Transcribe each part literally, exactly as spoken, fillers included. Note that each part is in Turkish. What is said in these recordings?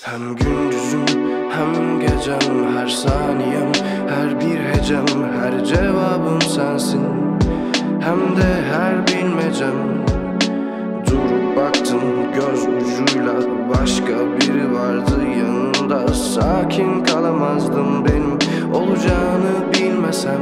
Hem gündüzüm hem gecem, her saniyem, her bir hecem, her cevabım sensin. Hem de her bilmecem. Durup baktın göz ucuyla, başka biri vardı yanında. Sakin kalamazdım benim olacağını bilmesem.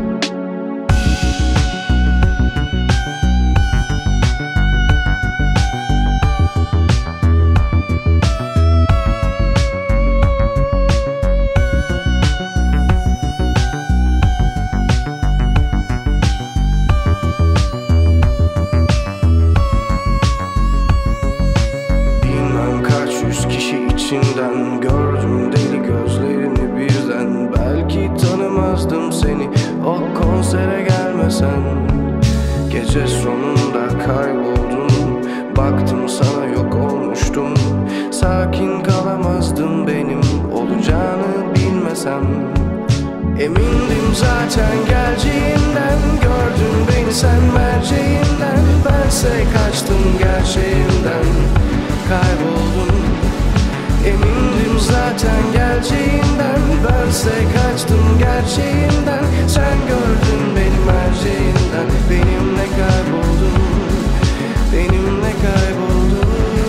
İçinden gördüm deli gözlerini birden. Belki tanımazdım seni o konsere gelmesen. Gece sonunda kayboldum, baktım sana yok olmuştum. Sakin kalamazdım benim olacağını bilmesem. Emindim zaten geleceğinden, gördün beni sen merceğinden. Bense kaçtım gerçeğinden, kayboldum. Emindim zaten geleceğinden, bense kaçtım gerçeğinden. Sen gördün beni merceğinden, benimle kayboldun, benimle kayboldun.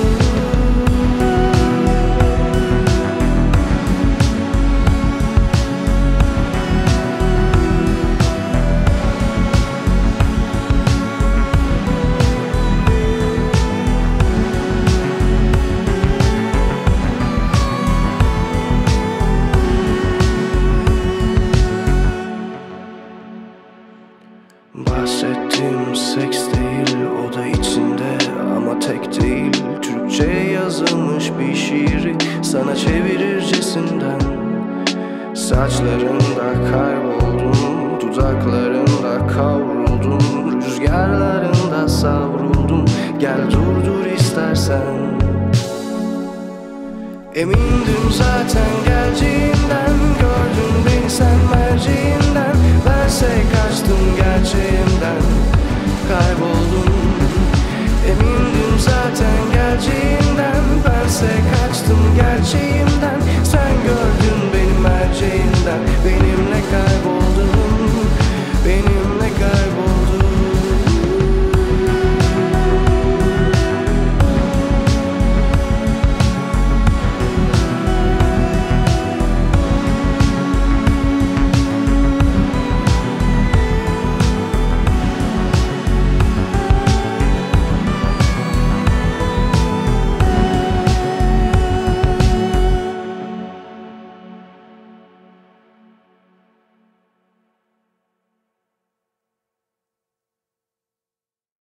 Bahsettiğim seks değil, o da içinde ama tek değil. Türkçe'ye yazılmış bir şiiri sana çevirircesinden. Saçlarında kayboldum, dudaklarında kavruldum, rüzgarlarında savruldum. Gel durdur istersen. Emindim zaten geleceğinden, gördün beni sen merceğinden. Bense kaçtım gerçeğimden, kayboldum.